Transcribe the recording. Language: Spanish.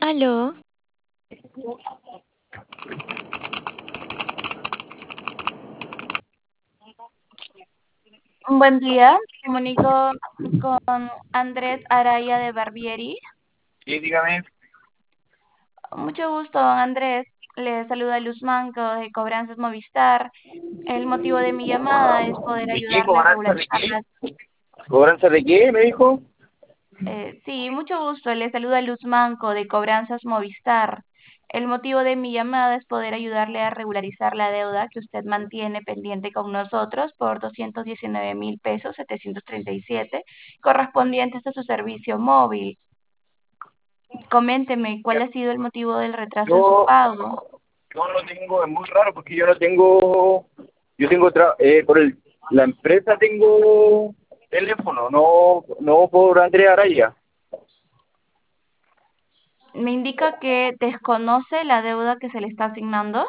Aló, Un buen día, me comunico con Andrés Araya de Barbieri. Sí, dígame. Mucho gusto, don Andrés. Le saluda Luz Manco de Cobranzas Movistar. El motivo de mi llamada es poder ¿De qué? ayudarle a ¿Cobranza de regularizar qué? las... ¿Cobranza de qué, me dijo? Sí, mucho gusto. Le saluda Luz Manco de Cobranzas Movistar. El motivo de mi llamada es poder ayudarle a regularizar la deuda que usted mantiene pendiente con nosotros por 219.000 pesos, 737, correspondientes a su servicio móvil. Coménteme, ¿cuál ha sido el motivo del retraso en su Yo, pago? yo no tengo, es muy raro porque yo no tengo, la empresa tengo teléfono, no por Andrea Araya. Me indica que desconoce la deuda que se le está asignando.